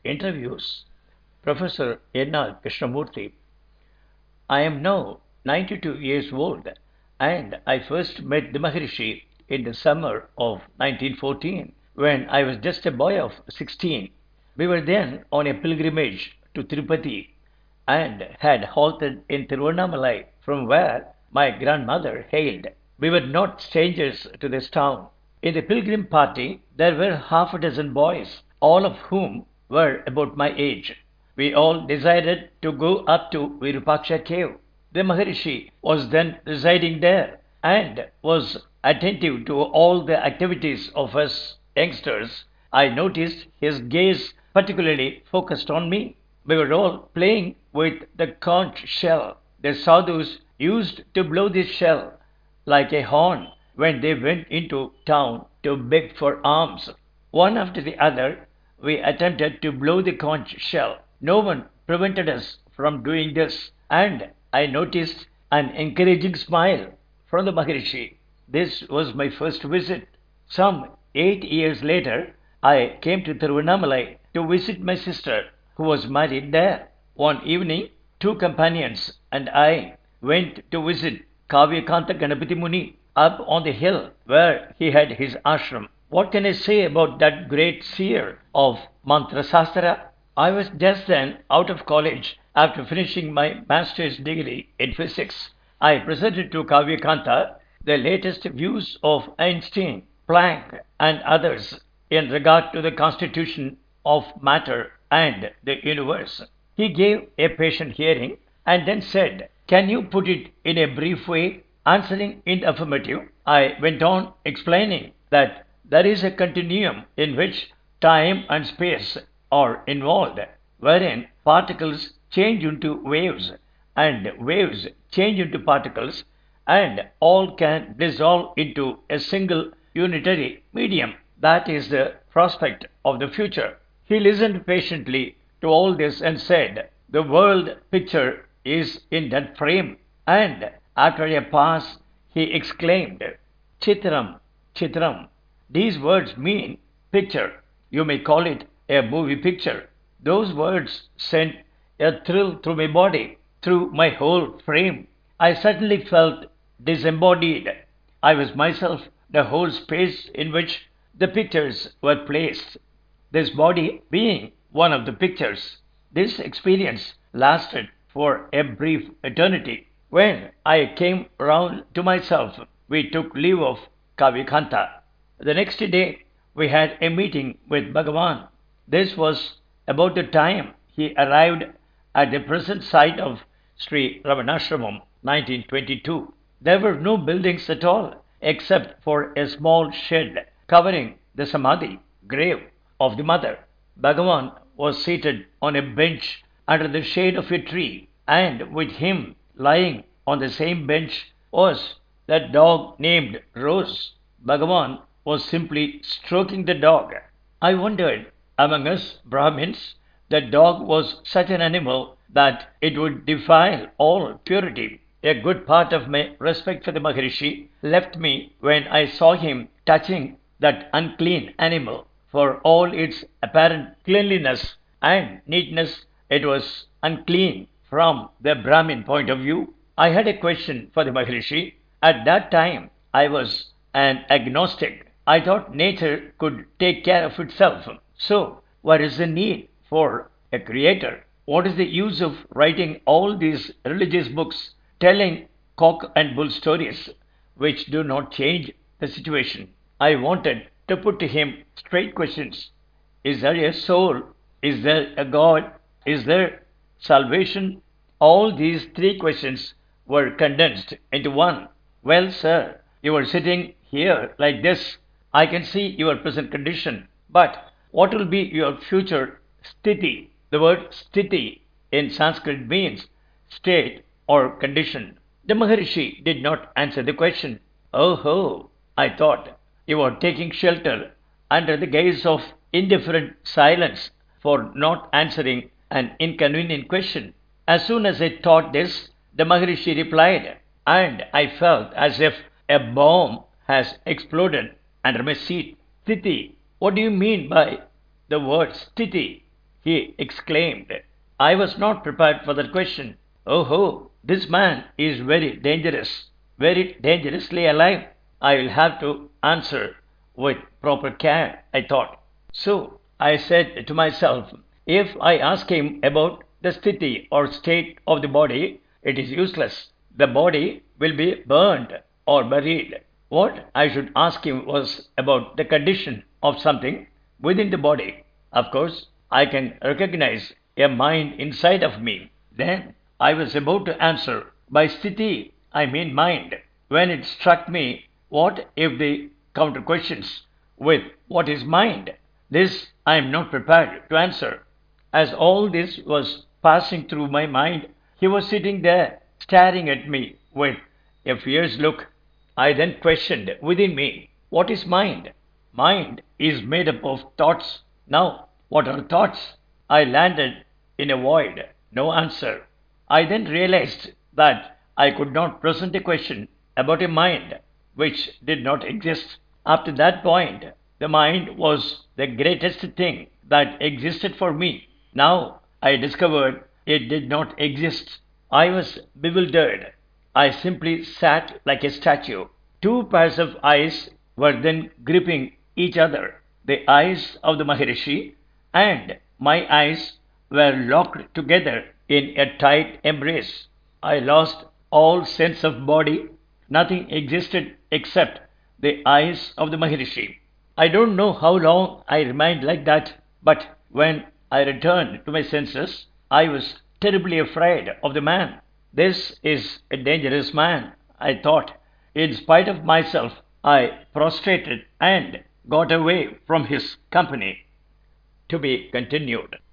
interviews Professor N.R. Krishnamurthy. I am now 92 years old, and I first met the Maharishi in the summer of 1914 when I was just a boy of 16. We were then on a pilgrimage to Tirupati and had halted in Tiruvannamalai from where my grandmother hailed. We were not strangers to this town. In the pilgrim party there were half a dozen boys, all of whom were about my age. We all decided to go up to Virupaksha cave. The Maharishi was then residing there and was attentive to all the activities of us youngsters. I noticed his gaze particularly focused on me. We were all playing with the conch shell. The sadhus used to blow this shell like a horn when they went into town to beg for alms. One after the other, we attempted to blow the conch shell. No one prevented us from doing this, and I noticed an encouraging smile from the Maharishi. This was my first visit. Some 8 years later, I came to Tiruvannamalai to visit my sister, who was married there. One evening, two companions and I went to visit Kavyakanta Ganapati Muni up on the hill where he had his ashram. What can I say about that great seer of Mantra Sastra? I was just then out of college after finishing my master's degree in physics. I presented to Kavyakanta the latest views of Einstein, Planck, and others in regard to the constitution of matter and the universe. He gave a patient hearing and then said, "Can you put it in a brief way?" Answering in the affirmative, I went on explaining that there is a continuum in which time and space are involved, wherein particles change into waves and waves change into particles, and all can dissolve into a single unitary medium. That is the prospect of the future. He listened patiently to all this and said, "The world picture is in that frame." And after a pause, he exclaimed, "Chitram, Chitram." These words mean picture. You may call it a movie picture. Those words sent a thrill through my body, through my whole frame. I suddenly felt disembodied. I was myself the whole space in which the pictures were placed, this body being one of the pictures. This experience lasted for a brief eternity. When I came round to myself, we took leave of Kavikanta. The next day, we had a meeting with Bhagavan. This was about the time he arrived at the present site of Sri Ramanashramam, 1922. There were no buildings at all except for a small shed covering the Samadhi, grave, of the mother. Bhagavan was seated on a bench under the shade of a tree, and with him lying on the same bench was that dog named Rose. Bhagavan was simply stroking the dog. I wondered, among us Brahmins, the dog was such an animal that it would defile all purity. A good part of my respect for the Maharishi left me when I saw him touching that unclean animal. For all its apparent cleanliness and neatness, it was unclean from the Brahmin point of view. I had a question for the Maharishi. At that time, I was an agnostic. I thought nature could take care of itself. So, what is the need for a creator? What is the use of writing all these religious books telling cock and bull stories which do not change the situation? I wanted to put to him straight questions. Is there a soul? Is there a God? Is there salvation? All these three questions were condensed into one. Well, sir, you are sitting here like this. I can see your present condition. But what will be your future sthiti? The word sthiti in Sanskrit means state or condition. The Maharishi did not answer the question. Oh ho, I thought, you are taking shelter under the guise of indifferent silence for not answering an inconvenient question. As soon as I thought this, the Maharishi replied, and I felt as if a bomb has exploded under my seat. Sthiti. What do you mean by the word sthiti? he exclaimed. I was not prepared for that question. Oh ho, this man is very dangerous, very dangerously alive. I will have to answer with proper care, I thought. So I said to myself, if I ask him about the sthiti or state of the body, it is useless. The body will be burned or buried. What I should ask him was about the condition of something within the body. Of course, I can recognize a mind inside of me. Then I was about to answer, by sthiti, I mean mind, when it struck me, what if the counter questions with what is mind? This I am not prepared to answer. As all this was passing through my mind, he was sitting there staring at me with a fierce look. I then questioned within me, what is mind? Mind is made up of thoughts. Now, what are thoughts? I landed in a void, no answer. I then realized that I could not present a question about a mind which did not exist. After that point, the mind was the greatest thing that existed for me. Now I discovered it did not exist. I was bewildered. I simply sat like a statue. Two pairs of eyes were then gripping each other. The eyes of the Maharishi and my eyes were locked together in a tight embrace. I lost all sense of body. Nothing existed except the eyes of the Maharishi. I don't know how long I remained like that, but when I returned to my senses, I was terribly afraid of the man. This is a dangerous man, I thought. In spite of myself, I prostrated and got away from his company. To be continued.